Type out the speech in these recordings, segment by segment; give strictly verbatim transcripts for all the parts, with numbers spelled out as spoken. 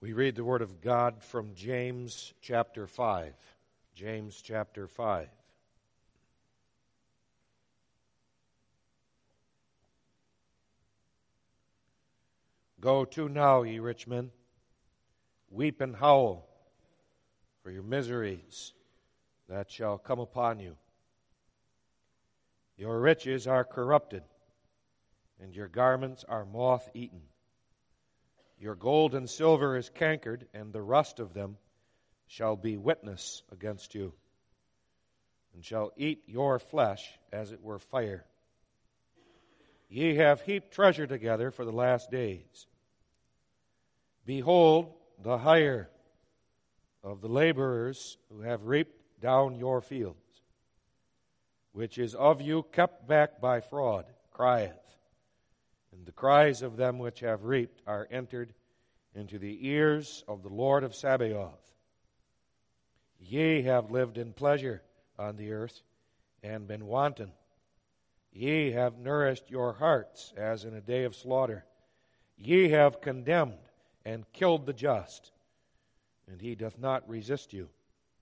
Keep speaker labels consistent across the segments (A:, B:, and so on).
A: We read the Word of God from James chapter five. James chapter five. Go to now, ye rich men, weep and howl for your miseries that shall come upon you. Your riches are corrupted, and your garments are moth-eaten. Your gold and silver is cankered, and the rust of them shall be witness against you, and shall eat your flesh as it were fire. Ye have heaped treasure together for the last days. Behold, the hire of the laborers who have reaped down your fields, which is of you kept back by fraud, crieth. And the cries of them which have reaped are entered into the ears of the Lord of Sabaoth. Ye have lived in pleasure on the earth, and been wanton. Ye have nourished your hearts as in a day of slaughter. Ye have condemned and killed the just, and he doth not resist you.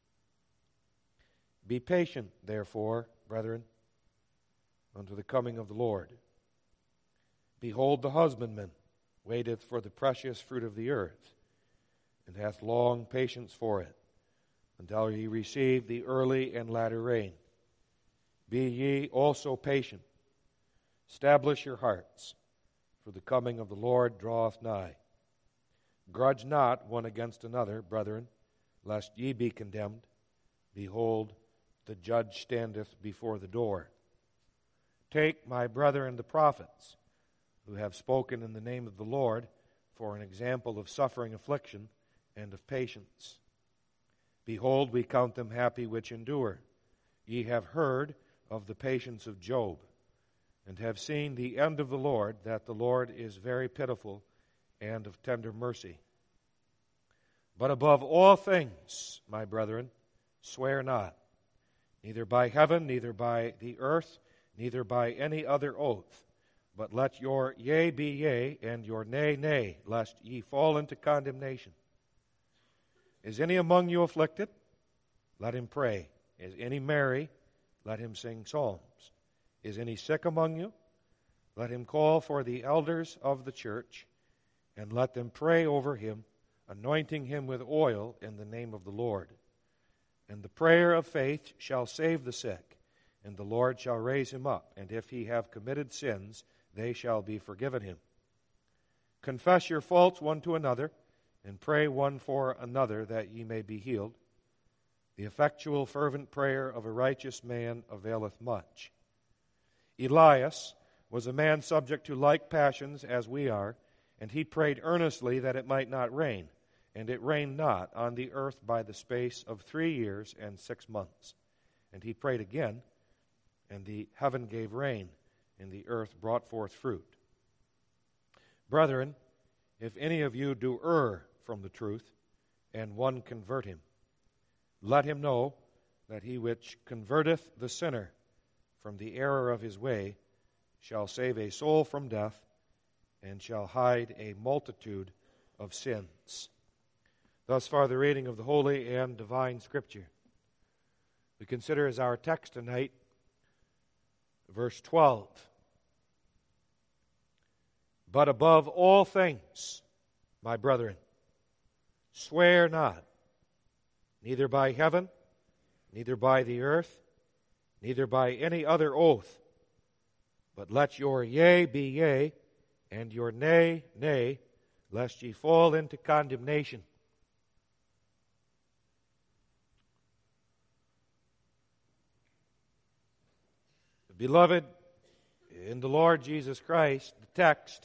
A: Be patient, therefore, brethren, unto the coming of the Lord. Behold, the husbandman waiteth for the precious fruit of the earth, and hath long patience for it, until ye receive the early and latter rain. Be ye also patient. Establish your hearts, for the coming of the Lord draweth nigh. Grudge not one against another, brethren, lest ye be condemned. Behold, the judge standeth before the door. Take my brethren the prophets, who have spoken in the name of the Lord, for an example of suffering affliction and of patience. Behold, we count them happy which endure. Ye have heard of the patience of Job, and have seen the end of the Lord, that the Lord is very pitiful and of tender mercy. But above all things, my brethren, swear not, neither by heaven, neither by the earth, neither by any other oath, but let your yea be yea, and your nay, nay, lest ye fall into condemnation. Is any among you afflicted? Let him pray. Is any merry? Let him sing psalms. Is any sick among you? Let him call for the elders of the church, and let them pray over him, anointing him with oil in the name of the Lord. And the prayer of faith shall save the sick, and the Lord shall raise him up. And if he have committed sins, they shall be forgiven him. Confess your faults one to another, and pray one for another, that ye may be healed. The effectual fervent prayer of a righteous man availeth much. Elias was a man subject to like passions as we are, and he prayed earnestly that it might not rain. And it rained not on the earth by the space of three years and six months. And he prayed again, and the heaven gave rain, and the earth brought forth fruit. Brethren, if any of you do err from the truth, and one convert him, let him know that he which converteth the sinner from the error of his way shall save a soul from death, and shall hide a multitude of sins. Thus far the reading of the Holy and Divine Scripture. We consider as our text tonight verse twelve. But above all things, my brethren, swear not, neither by heaven, neither by the earth, neither by any other oath, but let your yea be yea, and your nay, nay, lest ye fall into condemnation. Beloved, in the Lord Jesus Christ, the text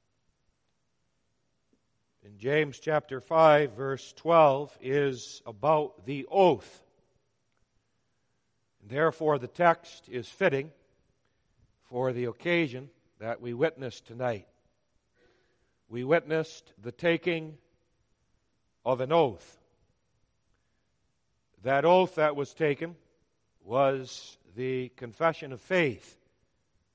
A: in James chapter five, verse twelve, is about the oath. Therefore, the text is fitting for the occasion that we witnessed tonight. We witnessed the taking of an oath. That oath that was taken was the confession of faith.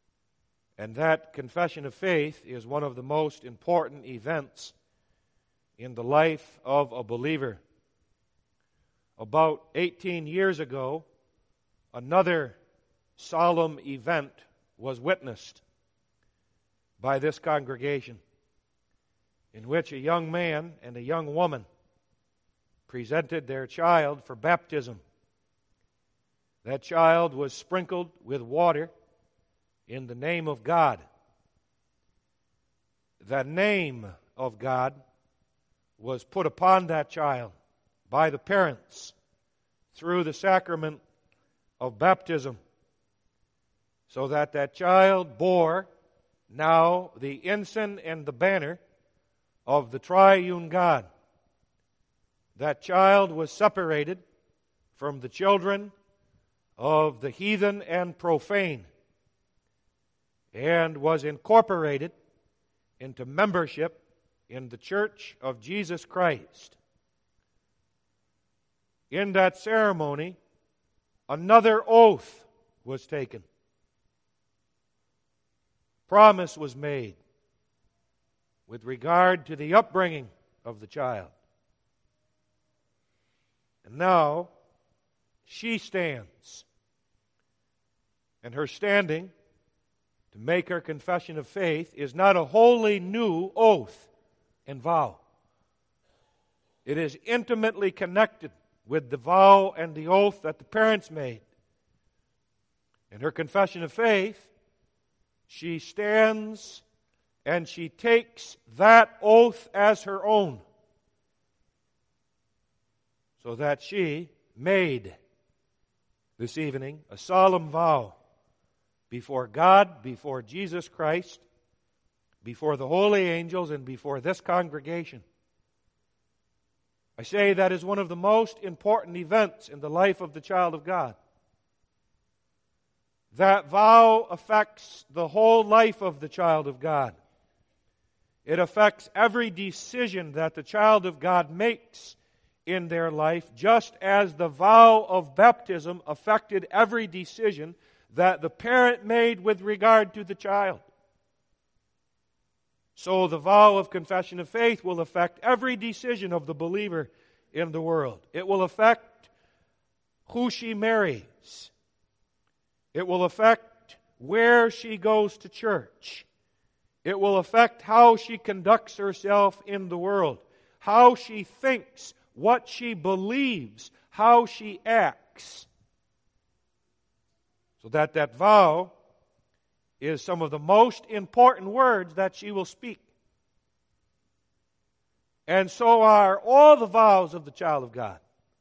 A: And that confession of faith is one of the most important events in the life of a believer. About eighteen years ago, another solemn event was witnessed by this congregation, in which a young man and a young woman presented their child for baptism. That child was sprinkled with water in the name of God. The name of God was put upon that child by the parents through the sacrament of baptism, so that that child bore now the ensign and the banner of the triune God. That child was separated from the children of the heathen and profane, and was incorporated into membership in the Church of Jesus Christ. In that ceremony, another oath was taken. Promise was made with regard to the upbringing of the child. And now she stands. And her standing to make her confession of faith is not a wholly new oath and vow. It is intimately connected with the vow and the oath that the parents made. In her confession of faith, she stands and she takes that oath as her own, so that she made this evening a solemn vow before God, before Jesus Christ, before the holy angels, and before this congregation. I say that is one of the most important events in the life of the child of God. That vow affects the whole life of the child of God. It affects every decision that the child of God makes in their life, just as the vow of baptism affected every decision that the parent made with regard to the child. So the vow of confession of faith will affect every decision of the believer in the world. It will affect who she marries. It will affect where she goes to church. It will affect how she conducts herself in the world, how she thinks, what she believes, how she acts. So that that vow is some of the most important words that she will speak. And so are all the vows of the child of God.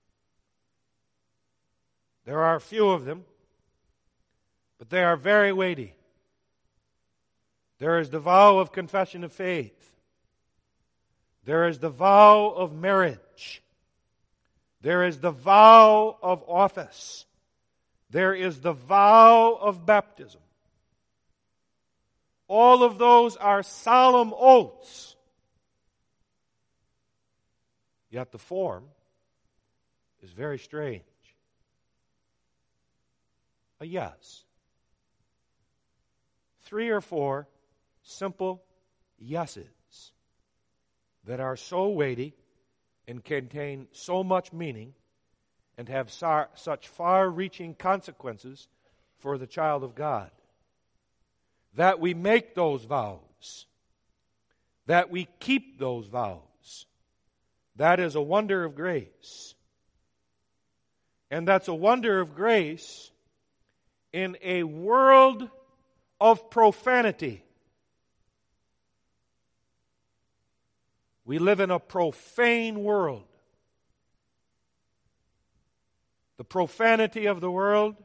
A: There are a few of them, but they are very weighty. There is the vow of confession of faith. There is the vow of marriage. There is the vow of office. There is the vow of baptism. All of those are solemn oaths. Yet the form is very strange. A yes. Three or four simple yeses that are so weighty and contain so much meaning and have so, such far-reaching consequences for the child of God. That we make those vows. That we keep those vows. That is a wonder of grace. And that's a wonder of grace in a world of profanity. We live in a profane world. The profanity of the world,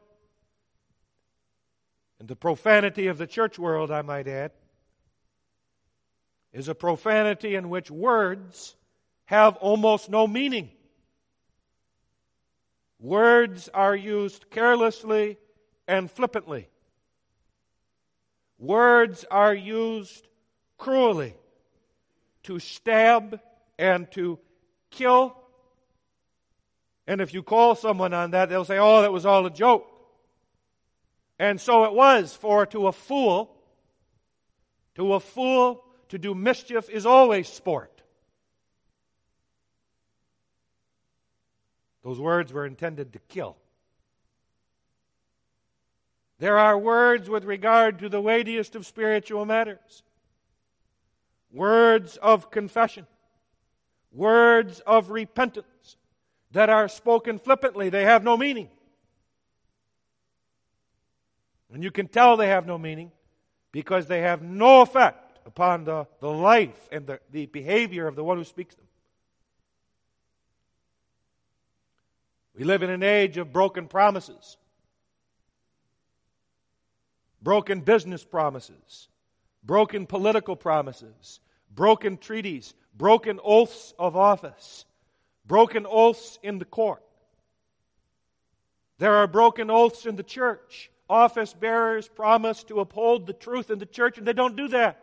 A: and the profanity of the church world, I might add, is a profanity in which words have almost no meaning. Words are used carelessly and flippantly. Words are used cruelly to stab and to kill. And if you call someone on that, they'll say, oh, that was all a joke. And so it was, for to a fool, to a fool to do mischief is always sport. Those words were intended to kill. There are words with regard to the weightiest of spiritual matters. Words of confession. Words of repentance that are spoken flippantly. They have no meaning. And you can tell they have no meaning because they have no effect upon the, the life and the, the behavior of the one who speaks them. We live in an age of broken promises. Broken business promises. Broken political promises. Broken treaties. Broken oaths of office. Broken oaths in the court. There are broken oaths in the church. Office bearers promise to uphold the truth in the church, and they don't do that.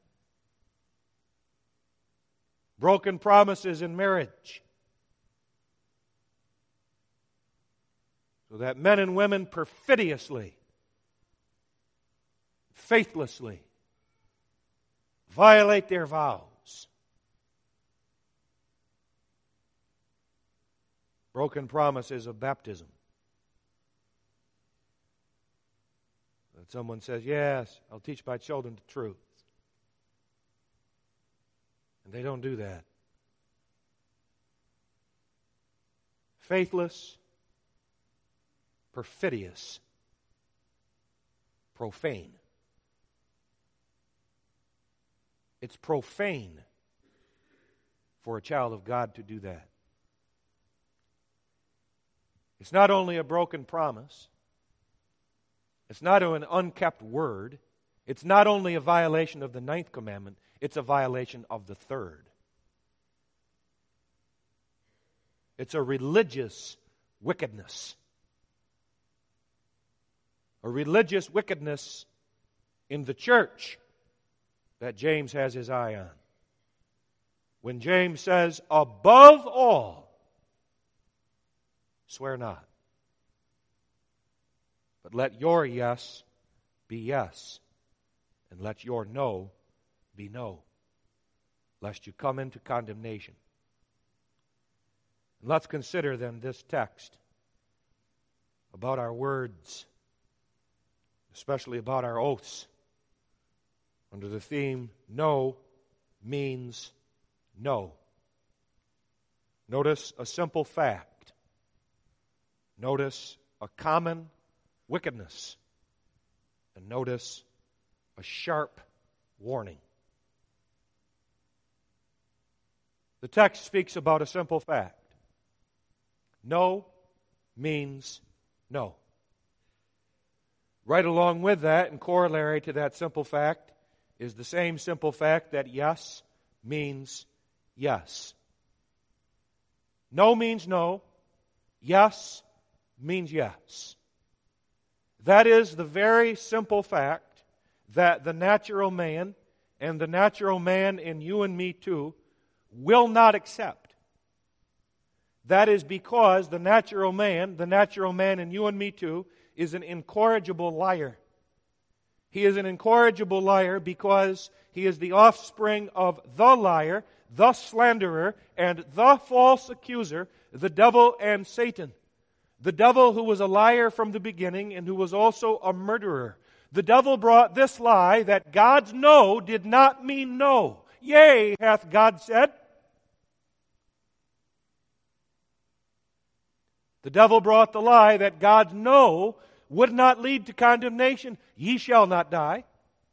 A: Broken promises in marriage. So that men and women perfidiously, faithlessly violate their vows. Broken promises of baptism. And someone says, yes, I'll teach my children the truth. And they don't do that. Faithless, perfidious, profane. It's profane for a child of God to do that. It's not only a broken promise. It's not an unkept word. It's not only a violation of the ninth commandment. It's a violation of the third. It's a religious wickedness. A religious wickedness in the church that James has his eye on. When James says, above all, swear not. But let your yes be yes, and let your no be no, lest you come into condemnation. And let's consider then this text about our words, especially about our oaths, under the theme, no means no. Notice a simple fact. Notice a common wickedness. And notice a sharp warning. The text speaks about a simple fact. No means no. Right along with that, and corollary to that simple fact, is the same simple fact that yes means yes. No means no. Yes means yes. That is the very simple fact that the natural man, and the natural man in you and me too, will not accept. That is because the natural man, the natural man in you and me too, is an incorrigible liar. He is an incorrigible liar because he is the offspring of the liar, the slanderer, and the false accuser, the devil and Satan. The devil who was a liar from the beginning and who was also a murderer. The devil brought this lie that God's no did not mean no. Yea, hath God said. The devil brought the lie that God's no would not lead to condemnation. Ye shall not die.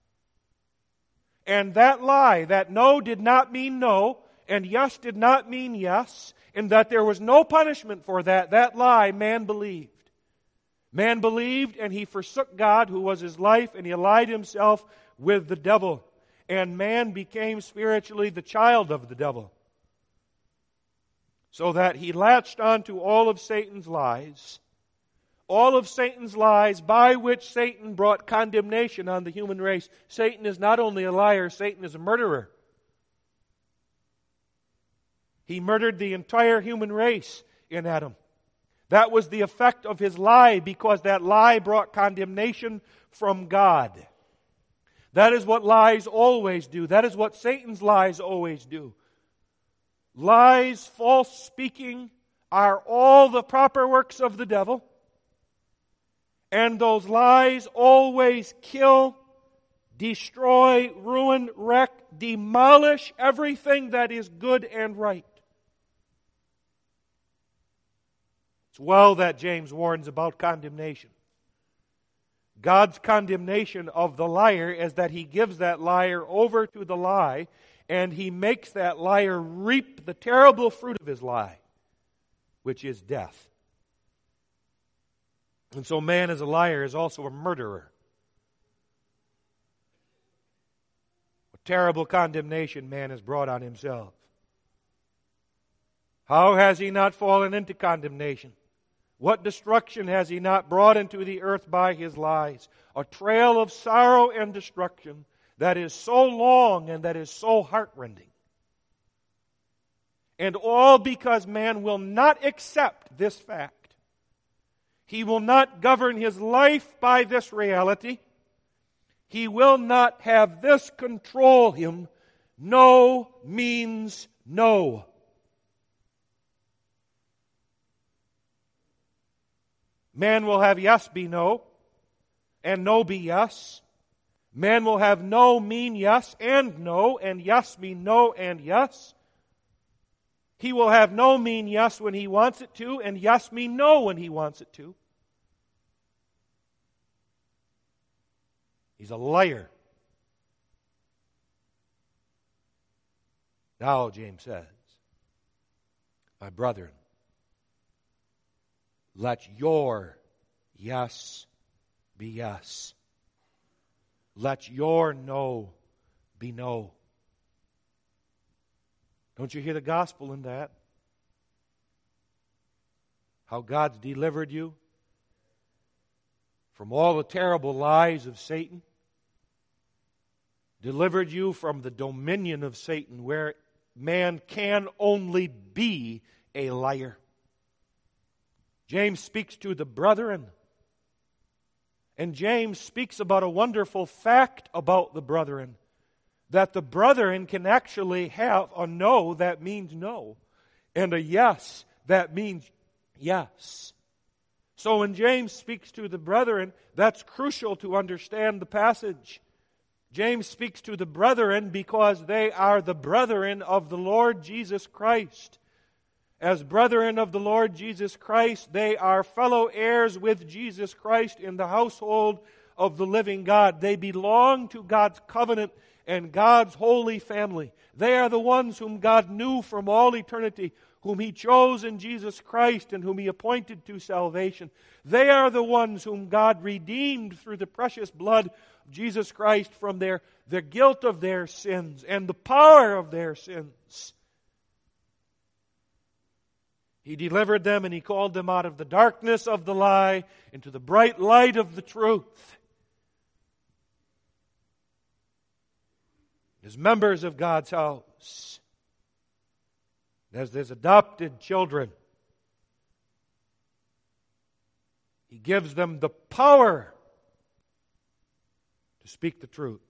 A: And that lie, that no did not mean no, and yes did not mean yes, and that there was no punishment for that, that lie man believed. Man believed, and he forsook God, who was his life, and he allied himself with the devil. And man became spiritually the child of the devil. So that he latched onto all of Satan's lies, all of Satan's lies by which Satan brought condemnation on the human race. Satan is not only a liar, Satan is a murderer. He murdered the entire human race in Adam. That was the effect of his lie, because that lie brought condemnation from God. That is what lies always do. That is what Satan's lies always do. Lies, false speaking, are all the proper works of the devil, and those lies always kill, destroy, ruin, wreck, demolish everything that is good and right. It's well that James warns about condemnation. God's condemnation of the liar is that he gives that liar over to the lie, and he makes that liar reap the terrible fruit of his lie, which is death. And so man as a liar is also a murderer. What terrible condemnation man has brought on himself. How has he not fallen into condemnation? What destruction has he not brought into the earth by his lies? A trail of sorrow and destruction that is so long and that is so heartrending. And all because man will not accept this fact. He will not govern his life by this reality. He will not have this control him. No means no. Man will have yes be no, and no be yes. Man will have no mean yes and no, and yes mean no and yes. He will have no mean yes when he wants it to, and yes mean no when he wants it to. He's a liar. Now, James says, my brethren, let your yes be yes. Let your no be no. Don't you hear the gospel in that? How God's delivered you from all the terrible lies of Satan. Delivered you from the dominion of Satan, where man can only be a liar. James speaks to the brethren. And James speaks about a wonderful fact about the brethren. That the brethren can actually have a no that means no, and a yes that means yes. So when James speaks to the brethren, that's crucial to understand the passage. James speaks to the brethren because they are the brethren of the Lord Jesus Christ. As brethren of the Lord Jesus Christ, they are fellow heirs with Jesus Christ in the household of the living God. They belong to God's covenant and God's holy family. They are the ones whom God knew from all eternity, whom He chose in Jesus Christ and whom He appointed to salvation. They are the ones whom God redeemed through the precious blood of Jesus Christ from their, the guilt of their sins and the power of their sins. He delivered them and He called them out of the darkness of the lie into the bright light of the truth. As members of God's house, as His adopted children, He gives them the power to speak the truth.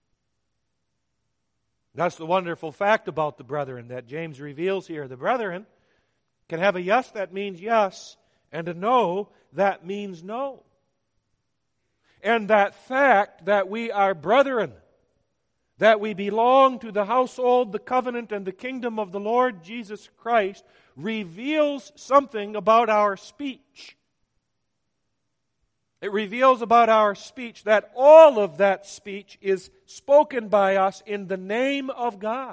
A: That's the wonderful fact about the brethren that James reveals here. The brethren can have a yes that means yes, and a no that means no. And that fact that we are brethren, that we belong to the household, the covenant, and the kingdom of the Lord Jesus Christ, reveals something about our speech. It reveals about our speech that all of that speech is spoken by us in the name of God.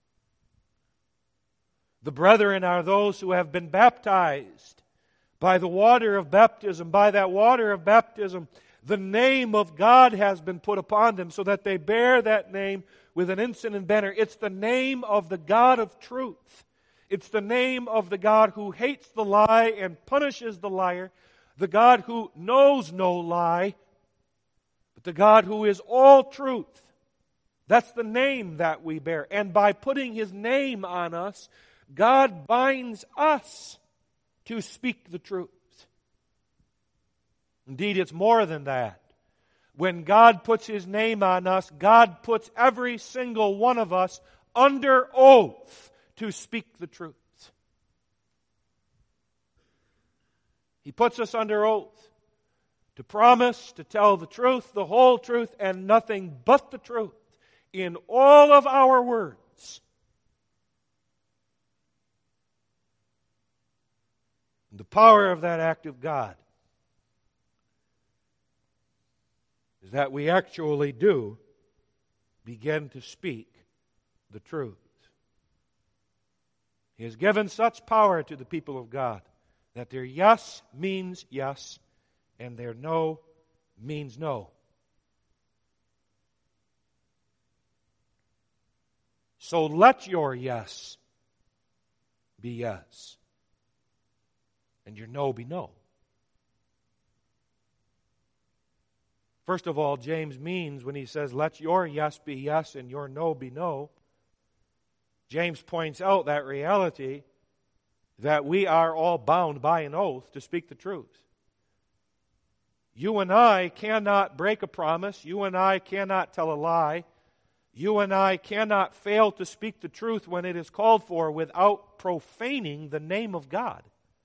A: The brethren are those who have been baptized by the water of baptism. By that water of baptism, the name of God has been put upon them so that they bear that name with an ensign and banner. It's the name of the God of truth. It's the name of the God who hates the lie and punishes the liar. The God who knows no lie, but the God who is all truth. That's the name that we bear. And by putting His name on us, God binds us to speak the truth. Indeed, it's more than that. When God puts His name on us, God puts every single one of us under oath to speak the truth. He puts us under oath to promise to tell the truth, the whole truth, and nothing but the truth in all of our words. And the power of that act of God is that we actually do begin to speak the truth. He has given such power to the people of God that their yes means yes and their no means no. So let your yes be yes and your no be no. First of all, James means when he says, let your yes be yes and your no be no, James points out that reality that we are all bound by an oath to speak the truth. You and I cannot break a promise. You and I cannot tell a lie. You and I cannot fail to speak the truth when it is called for without profaning the name of God.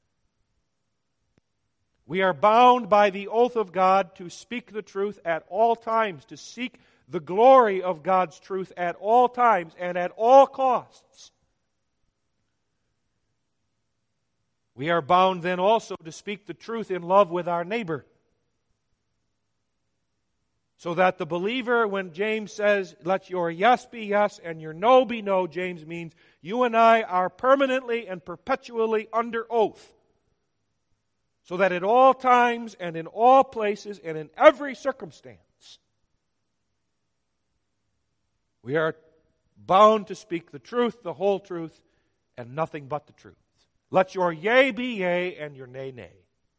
A: We are bound by the oath of God to speak the truth at all times, to seek the glory of God's truth at all times and at all costs. We are bound then also to speak the truth in love with our neighbor. So that the believer, when James says, let your yes be yes and your no be no, James means you and I are permanently and perpetually under oath. So that at all times and in all places and in every circumstance, we are bound to speak the truth, the whole truth, and nothing but the truth. Let your yea be yea and your nay, nay.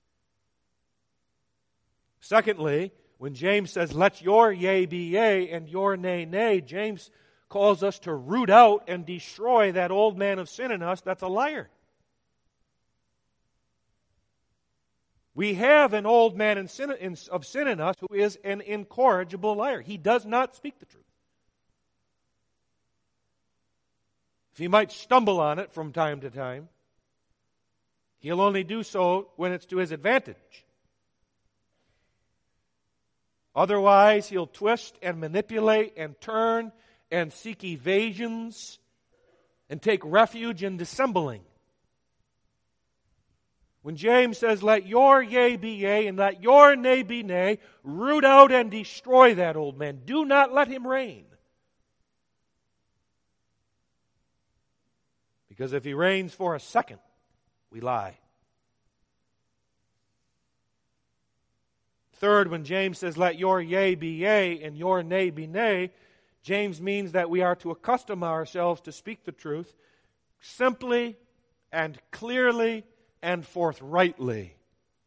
A: Secondly, when James says, let your yea be yea and your nay, nay, James calls us to root out and destroy that old man of sin in us that's a liar. We have an old man in sin, in, of sin in us who is an incorrigible liar. He does not speak the truth. If he might stumble on it from time to time, he'll only do so when it's to his advantage. Otherwise, he'll twist and manipulate and turn and seek evasions and take refuge in dissembling. When James says, let your yea be yea and let your nay be nay, root out and destroy that old man. Do not let him reign. Because if he reigns for a second, we lie. Third, when James says, let your yea be yea and your nay be nay, James means that we are to accustom ourselves to speak the truth simply and clearly and forthrightly.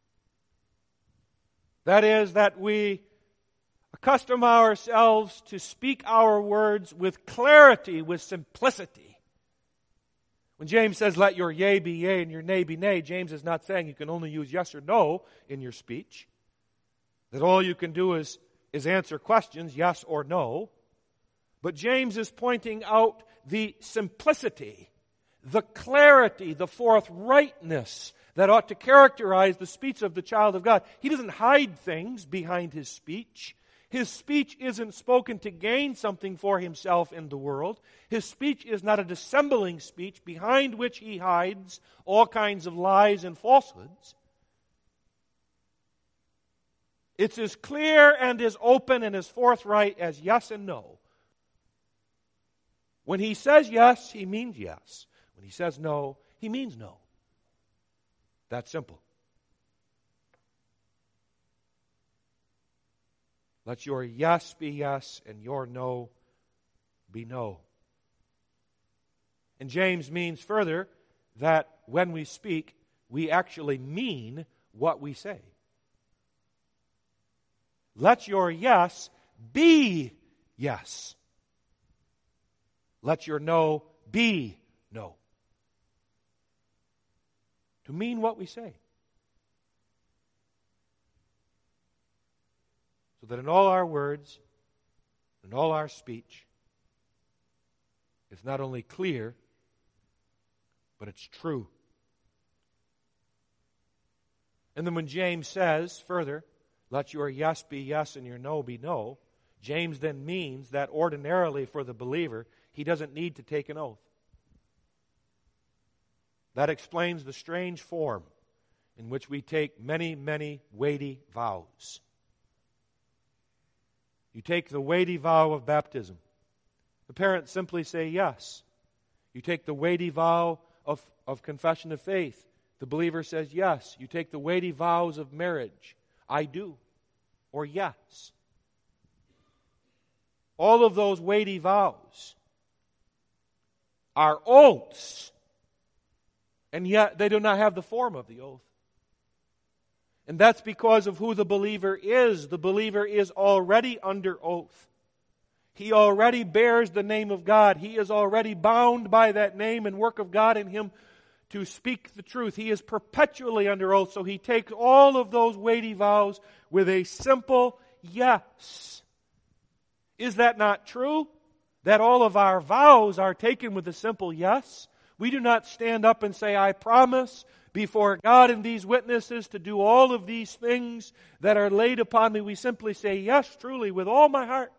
A: That is, that we accustom ourselves to speak our words with clarity, with simplicity. When James says, let your yea be yea and your nay be nay, James is not saying you can only use yes or no in your speech. That all you can do is, is answer questions, yes or no. But James is pointing out the simplicity, the clarity, the forthrightness that ought to characterize the speech of the child of God. He doesn't hide things behind his speech. His speech isn't spoken to gain something for himself in the world. His speech is not a dissembling speech behind which he hides all kinds of lies and falsehoods. It's as clear and as open and as forthright as yes and no. When he says yes, he means yes. When he says no, he means no. That's simple. Let your yes be yes and your no be no. And James means further that when we speak, we actually mean what we say. Let your yes be yes. Let your no be no. To mean what we say. So that in all our words, in all our speech, it's not only clear, but it's true. And then when James says further, let your yes be yes and your no be no, James then means that ordinarily for the believer, he doesn't need to take an oath. That explains the strange form in which we take many, many weighty vows. You take the weighty vow of baptism. The parents simply say yes. You take the weighty vow of, of confession of faith. The believer says yes. You take the weighty vows of marriage. I do. Or yes. All of those weighty vows are oaths, and yet they do not have the form of the oath. And that's because of who the believer is. The believer is already under oath. He already bears the name of God. He is already bound by that name and work of God in him to speak the truth. He is perpetually under oath, so he takes all of those weighty vows with a simple yes. Is that not true? That all of our vows are taken with a simple yes? We do not stand up and say, I promise before God and these witnesses to do all of these things that are laid upon me. We simply say, yes, truly, with all my heart.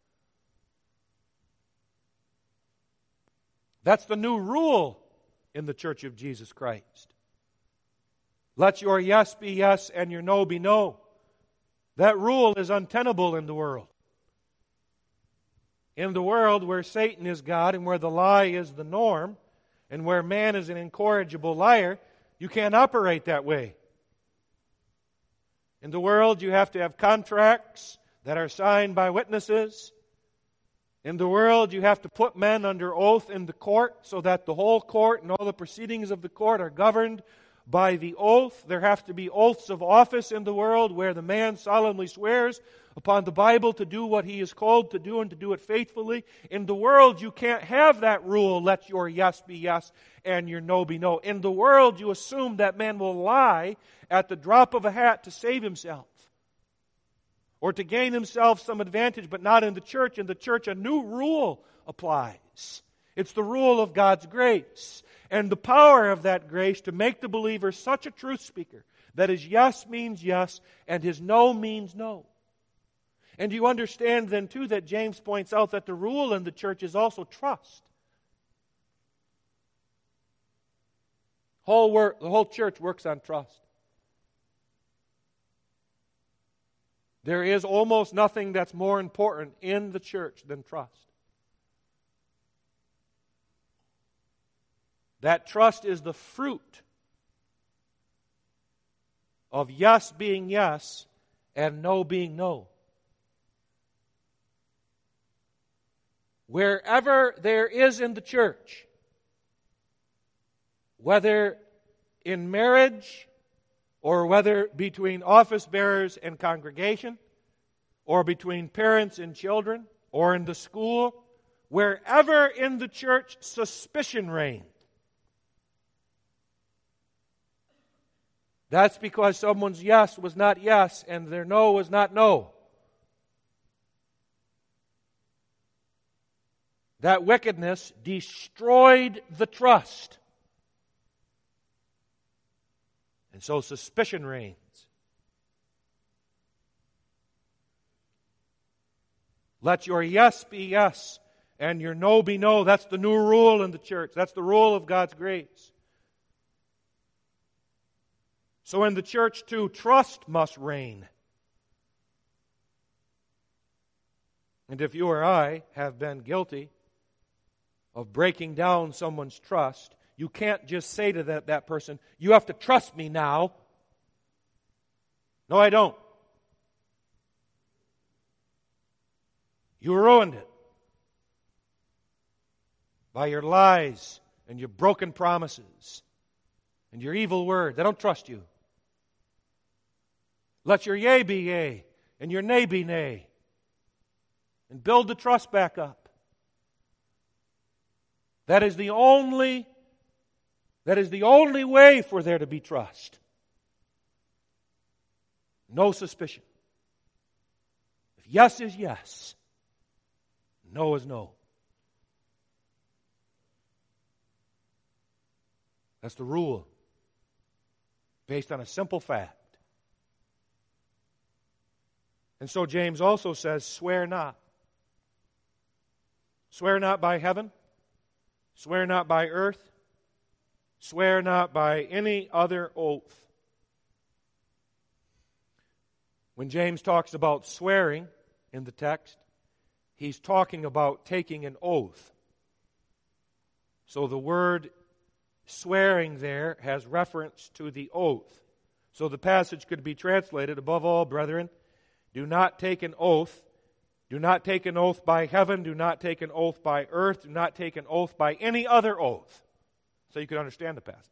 A: That's the new rule in the Church of Jesus Christ. Let your yes be yes and your no be no. That rule is untenable in the world. In the world where Satan is God and where the lie is the norm and where man is an incorrigible liar, you can't operate that way. In the world, you have to have contracts that are signed by witnesses. In the world, you have to put men under oath in the court so that the whole court and all the proceedings of the court are governed by the oath. There have to be oaths of office in the world where the man solemnly swears upon the Bible to do what he is called to do and to do it faithfully. In the world, you can't have that rule, let your yes be yes and your no be no. In the world, you assume that man will lie at the drop of a hat to save himself or to gain himself some advantage, but not in the church. In the church, a new rule applies. It's the rule of God's grace and the power of that grace to make the believer such a truth speaker that his yes means yes and his no means no. And you understand then too that James points out that the rule in the church is also trust. Whole work, the whole church works on trust. There is almost nothing that's more important in the church than trust. That trust is the fruit of yes being yes and no being no. Wherever there is in the church, whether in marriage or whether between office bearers and congregation or between parents and children or in the school, wherever in the church suspicion reigns, that's because someone's yes was not yes and their no was not no. That wickedness destroyed the trust. And so suspicion reigns. Let your yes be yes and your no be no. That's the new rule in the church. That's the rule of God's grace. So in the church too, trust must reign. And if you or I have been guilty of breaking down someone's trust, you can't just say to that, that person, you have to trust me now. No, I don't. You ruined it by your lies and your broken promises and your evil words. I don't trust you. Let your yea be yea and your nay be nay. And build the trust back up. That is the only, that is the only way for there to be trust. No suspicion. If yes is yes, no is no. That's the rule, based on a simple fact. And so James also says, swear not. Swear not by heaven. Swear not by earth. Swear not by any other oath. When James talks about swearing in the text, he's talking about taking an oath. So the word swearing there has reference to the oath. So the passage could be translated, above all, brethren, do not take an oath. Do not take an oath by heaven. Do not take an oath by earth. Do not take an oath by any other oath. So you can understand the passage.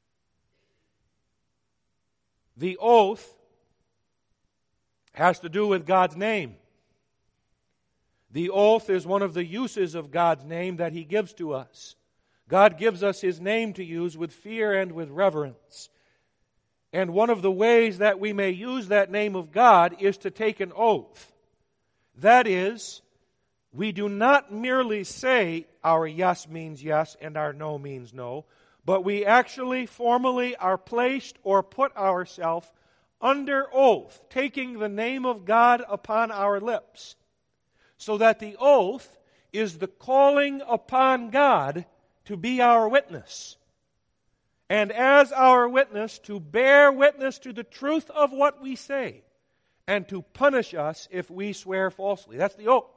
A: The oath has to do with God's name. The oath is one of the uses of God's name that He gives to us. God gives us His name to use with fear and with reverence. And one of the ways that we may use that name of God is to take an oath. That is, we do not merely say our yes means yes and our no means no, but we actually formally are placed or put ourselves under oath, taking the name of God upon our lips, so that the oath is the calling upon God to be our witness. And as our witness, to bear witness to the truth of what we say, and to punish us if we swear falsely. That's the oath.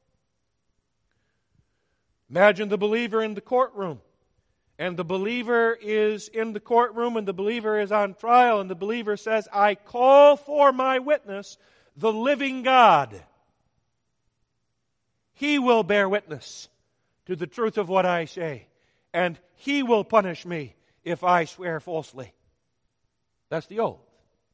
A: Imagine the believer in the courtroom. And the believer is in the courtroom, and the believer is on trial, and the believer says, I call for my witness, the living God. He will bear witness to the truth of what I say, and He will punish me if I swear falsely. That's the oath.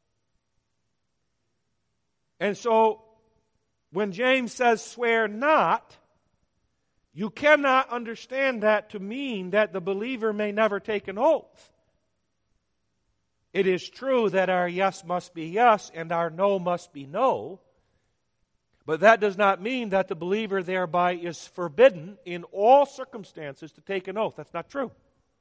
A: And so, when James says swear not, you cannot understand that to mean that the believer may never take an oath. It is true that our yes must be yes and our no must be no, but that does not mean that the believer thereby is forbidden in all circumstances to take an oath. That's not true.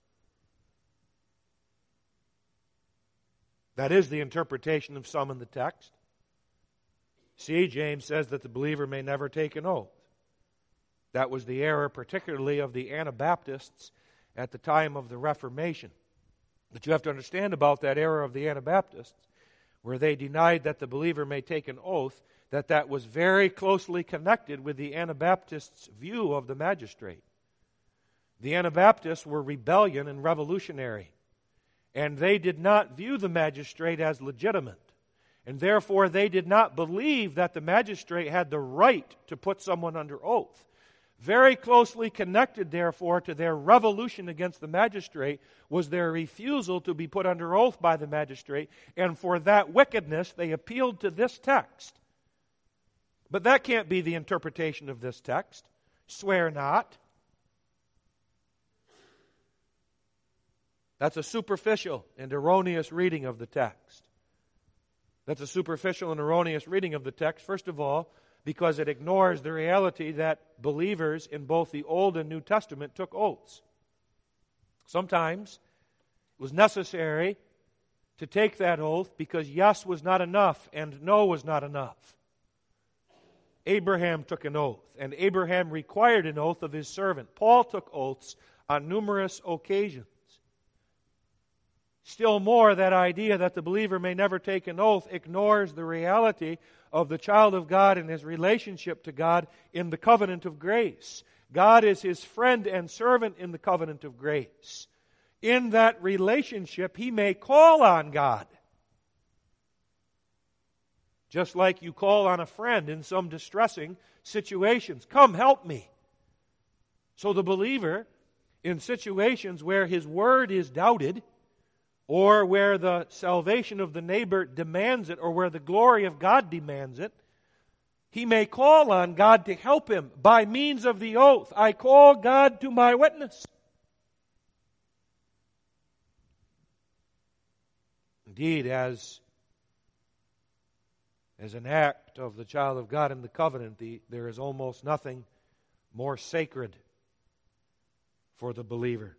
A: That is the interpretation of some in the text. See, James says that the believer may never take an oath. That was the error particularly of the Anabaptists at the time of the Reformation. But you have to understand about that error of the Anabaptists, where they denied that the believer may take an oath, that that was very closely connected with the Anabaptists' view of the magistrate. The Anabaptists were rebellion and revolutionary, and they did not view the magistrate as legitimate. And therefore, they did not believe that the magistrate had the right to put someone under oath. Very closely connected, therefore, to their revolution against the magistrate was their refusal to be put under oath by the magistrate, and for that wickedness, they appealed to this text. But that can't be the interpretation of this text. Swear not. That's a superficial and erroneous reading of the text. That's a superficial and erroneous reading of the text, first of all, because it ignores the reality that believers in both the Old and New Testament took oaths. Sometimes it was necessary to take that oath because yes was not enough and no was not enough. Abraham took an oath, and Abraham required an oath of his servant. Paul took oaths on numerous occasions. Still more, that idea that the believer may never take an oath ignores the reality of the child of God and his relationship to God in the covenant of grace. God is his friend and servant in the covenant of grace. In that relationship, he may call on God. Just like you call on a friend in some distressing situations. Come, help me. So the believer, in situations where his word is doubted, or where the salvation of the neighbor demands it, or where the glory of God demands it, he may call on God to help him by means of the oath. I call God to my witness. Indeed, as, as an act of the child of God in the covenant, the, there is almost nothing more sacred for the believer.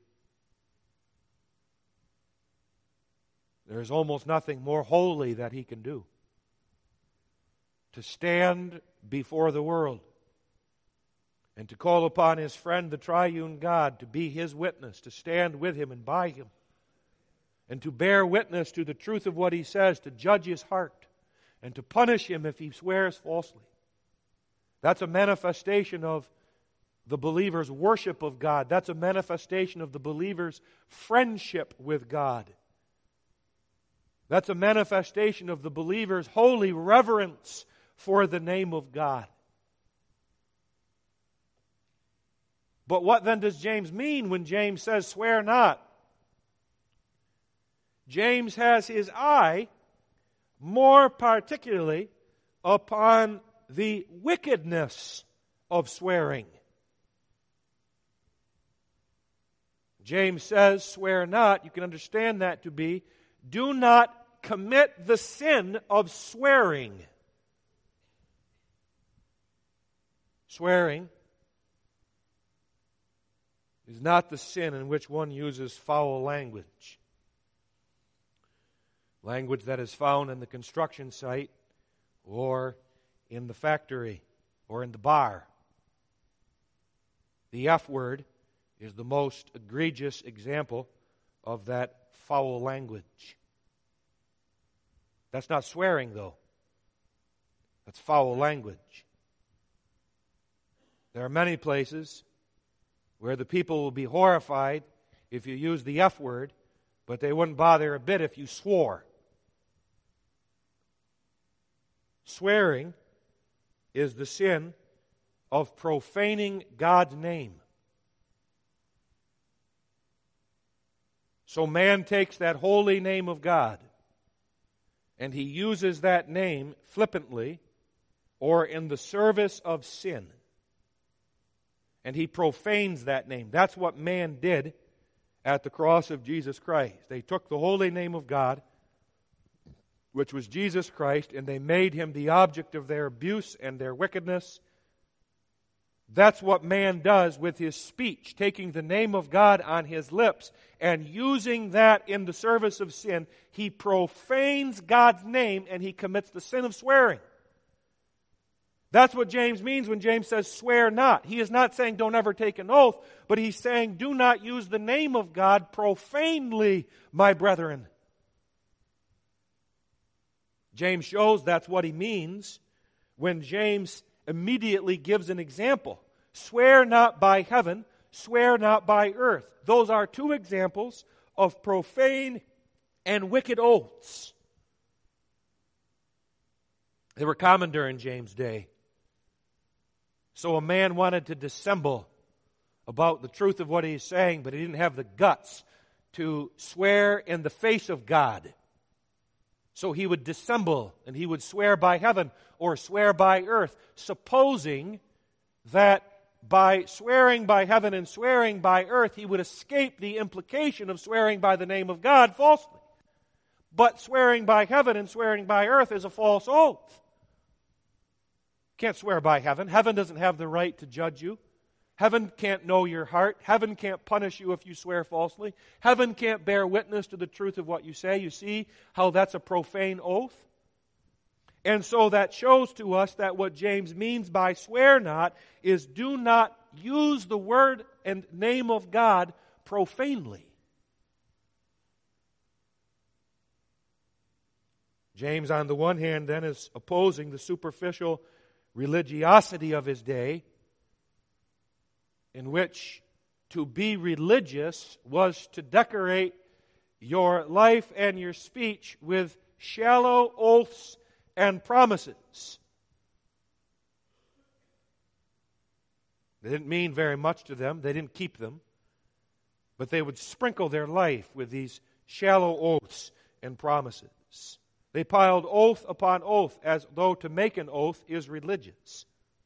A: There is almost nothing more holy that he can do. to stand before the world and to call upon his friend, the triune God, to be his witness, to stand with him and by him, and to bear witness to the truth of what he says, to judge his heart, and to punish him if he swears falsely. That's a manifestation of the believer's worship of God. That's a manifestation of the believer's friendship with God. That's a manifestation of the believer's holy reverence for the name of God. But what then does James mean when James says, swear not? James has his eye more particularly upon the wickedness of swearing. James says, swear not. You can understand that to be, do not commit the sin of swearing. Swearing is not the sin in which one uses foul language. Language that is found in the construction site or in the factory or in the bar. The F word is the most egregious example of that foul language. That's not swearing, though. That's foul language. There are many places where the people will be horrified if you use the F word, but they wouldn't bother a bit if you swore. Swearing is the sin of profaning God's name. So man takes that holy name of God and he uses that name flippantly or in the service of sin. And he profanes that name. That's what man did at the cross of Jesus Christ. They took the holy name of God, which was Jesus Christ, and they made him the object of their abuse and their wickedness. That's what man does with his speech, taking the name of God on his lips and using that in the service of sin. He profanes God's name and he commits the sin of swearing. That's what James means when James says, swear not. He is not saying don't ever take an oath, but he's saying do not use the name of God profanely, my brethren. James shows that's what he means when James immediately gives an example. Swear not by heaven, swear not by earth. Those are two examples of profane and wicked oaths. They were common during James' day. So a man wanted to dissemble about the truth of what he's saying, but he didn't have the guts to swear in the face of God. So he would dissemble and he would swear by heaven or swear by earth, supposing that by swearing by heaven and swearing by earth, he would escape the implication of swearing by the name of God falsely. But swearing by heaven and swearing by earth is a false oath. You can't swear by heaven. Heaven doesn't have the right to judge you. Heaven can't know your heart. Heaven can't punish you if you swear falsely. Heaven can't bear witness to the truth of what you say. You see how that's a profane oath? And so that shows to us that what James means by swear not is do not use the word and name of God profanely. James, on the one hand, then, is opposing the superficial religiosity of his day, in which to be religious was to decorate your life and your speech with shallow oaths and promises. They didn't mean very much to them. They didn't keep them. But they would sprinkle their life with these shallow oaths and promises. They piled oath upon oath as though to make an oath is religious.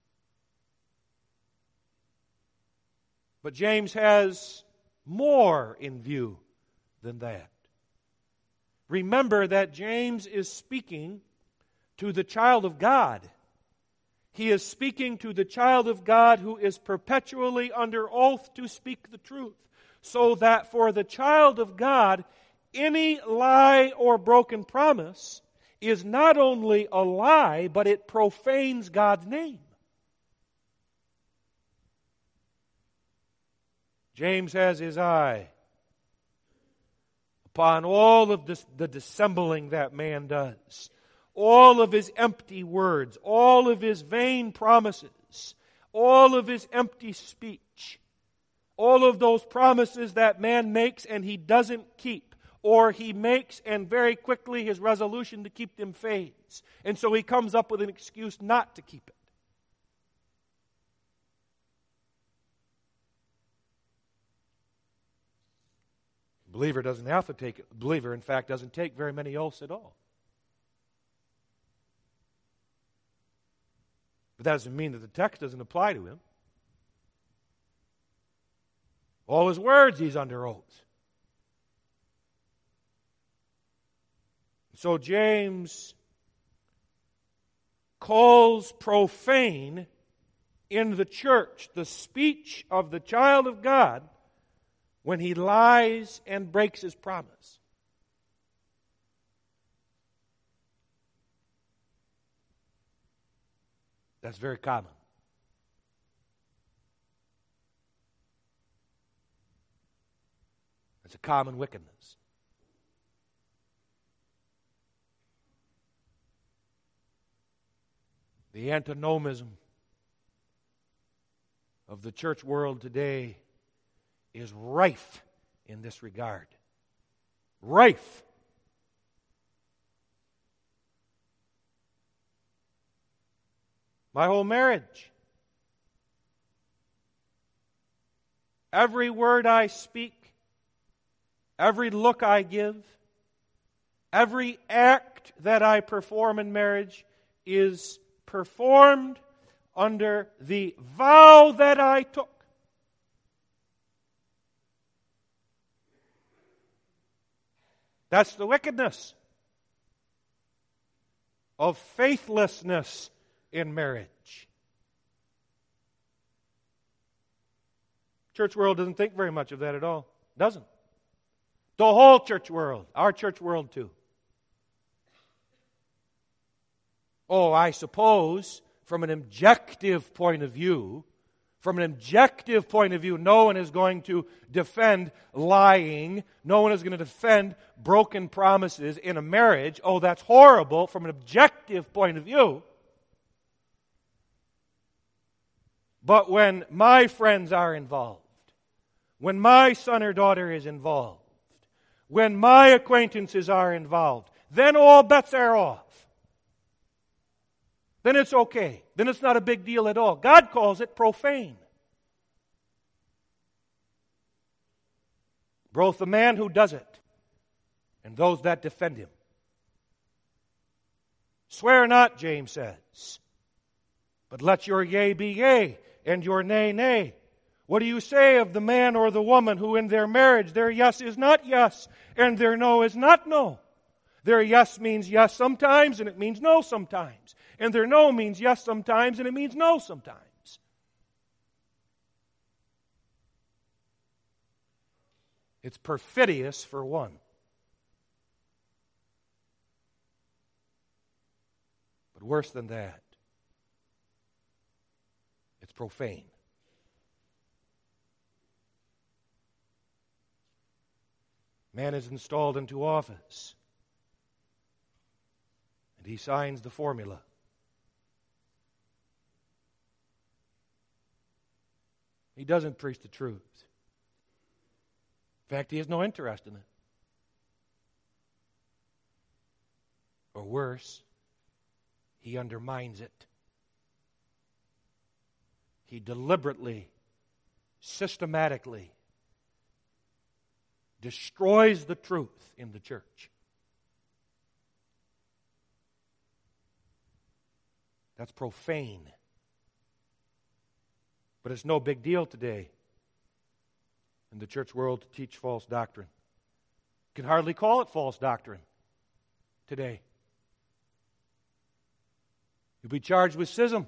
A: But James has more in view than that. Remember that James is speaking to the child of God. He is speaking to the child of God who is perpetually under oath to speak the truth. So that for the child of God, any lie or broken promise is not only a lie, but it profanes God's name. James has his eye upon all of this, the dissembling that man does, all of his empty words, all of his vain promises, all of his empty speech, all of those promises that man makes and he doesn't keep, or he makes and very quickly his resolution to keep them fades. And so he comes up with an excuse not to keep it. Believer doesn't have to take it. Believer, in fact, doesn't take very many oaths at all. But that doesn't mean that the text doesn't apply to him. All his words, he's under oath. So James calls profane in the church the speech of the child of God when he lies and breaks his promise. That's very common. It's a common wickedness. The antinomism of the church world today is rife in this regard. Rife. My whole marriage, every word I speak, every look I give, every act that I perform in marriage is performed under the vow that I took. That's the wickedness of faithlessness in marriage. Church world doesn't think very much of that at all. Doesn't. The whole church world. Our church world too. Oh, I suppose from an objective point of view, from an objective point of view, no one is going to defend lying. No one is going to defend broken promises in a marriage. Oh, that's horrible from an objective point of view. But when my friends are involved, when my son or daughter is involved, when my acquaintances are involved, then all bets are off. Then it's okay. Then it's not a big deal at all. God calls it profane. Both the man who does it and those that defend him. Swear not, James says, but let your yea be yea and your nay, nay. What do you say of the man or the woman who in their marriage their yes is not yes and their no is not no? Their yes means yes sometimes and it means no sometimes. And their no means yes sometimes and it means no sometimes. It's perfidious for one. But worse than that, it's profane. Man is installed into office, and he signs the formula. He doesn't preach the truth. In fact, he has no interest in it. Or worse, he undermines it. He deliberately, systematically destroys the truth in the church. That's profane. But it's no big deal today in the church world to teach false doctrine. You can hardly call it false doctrine today. You'll be charged with schism.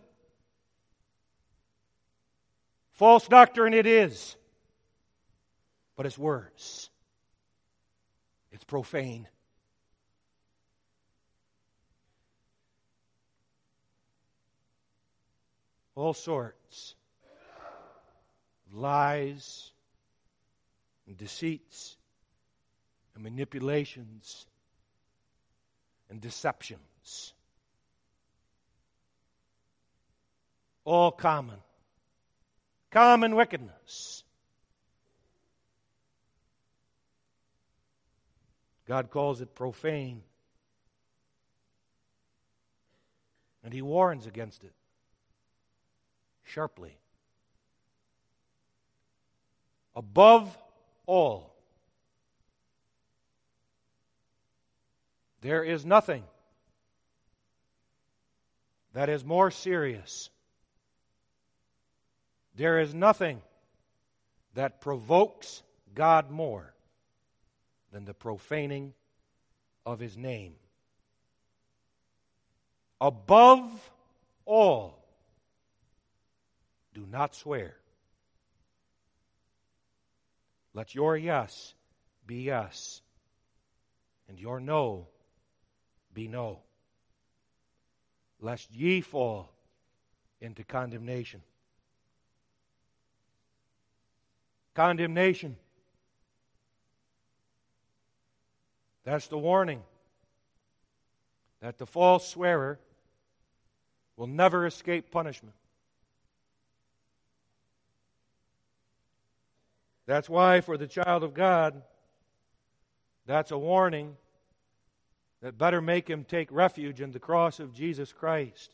A: False doctrine it is. But it's worse. It's profane. all sorts of lies and deceits and manipulations and deceptions. All common. Common wickedness. God calls it profane. And He warns against it sharply. Above all, there is nothing that is more serious. There is nothing that provokes God more than the profaning of His name. Above all, do not swear. Let your yes be yes, and your no be no, lest ye fall into condemnation. Condemnation. That's the warning that the false swearer will never escape punishment. That's why for the child of God, that's a warning that better make him take refuge in the cross of Jesus Christ.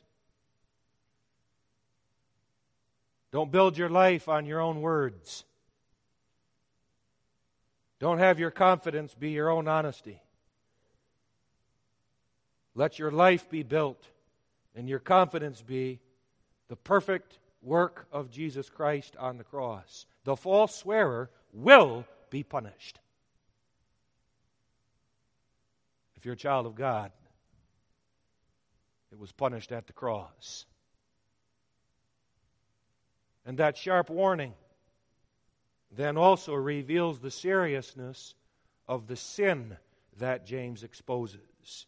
A: Don't build your life on your own words. Don't have your confidence be your own honesty. Let your life be built and your confidence be the perfect work of Jesus Christ on the cross. The false swearer will be punished. If you're a child of God, it was punished at the cross. And that sharp warning then also reveals the seriousness of the sin that James exposes.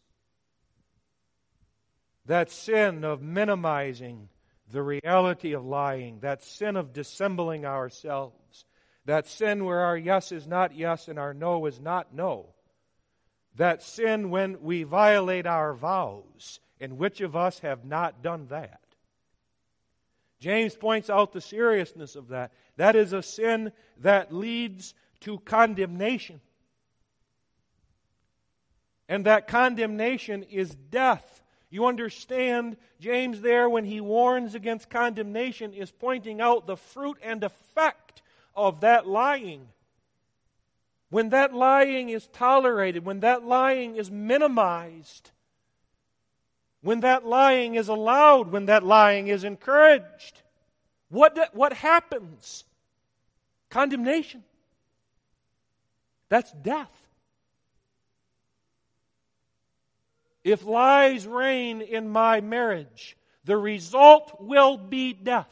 A: That sin of minimizing the reality of lying, that sin of dissembling ourselves, that sin where our yes is not yes and our no is not no, that sin when we violate our vows, and which of us have not done that? James points out the seriousness of that. That is a sin that leads to condemnation. And that condemnation is death. You understand, James there, when he warns against condemnation, is pointing out the fruit and effect of that lying. When that lying is tolerated, when that lying is minimized, when that lying is allowed, when that lying is encouraged, what, what happens? Condemnation. That's death. If lies reign in my marriage, the result will be death.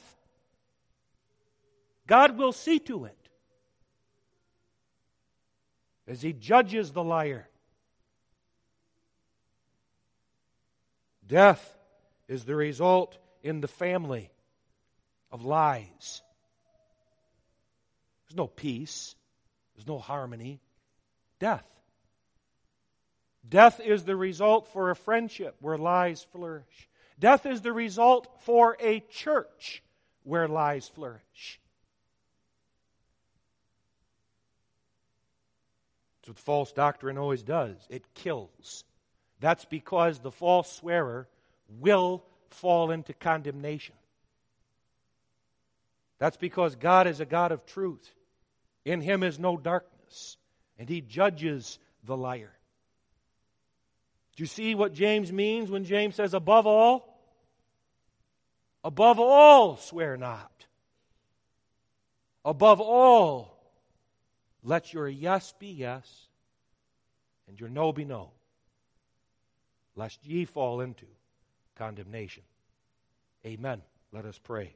A: God will see to it as He judges the liar. Death is the result in the family of lies. There's no peace. There's no harmony. Death. Death is the result for a friendship where lies flourish. Death is the result for a church where lies flourish. That's what false doctrine always does. It kills. That's because the false swearer will fall into condemnation. That's because God is a God of truth. In Him is no darkness, and He judges the liar. Do you see what James means when James says, above all? Above all, swear not. Above all, let your yes be yes, and your no be no, lest ye fall into condemnation. Amen. Let us pray.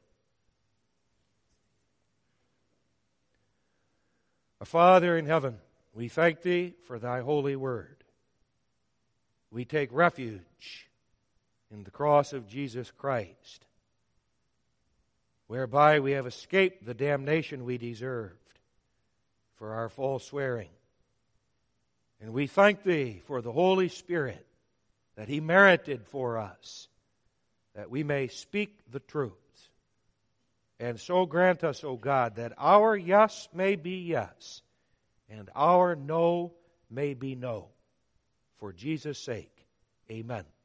A: Our Father in heaven, we thank Thee for Thy holy word. We take refuge in the cross of Jesus Christ. whereby we have escaped the damnation we deserved for our false swearing. And we thank Thee for the Holy Spirit that He merited for us, that we may speak the truth. And so grant us, O God, that our yes may be yes, and our no may be no. For Jesus' sake, amen.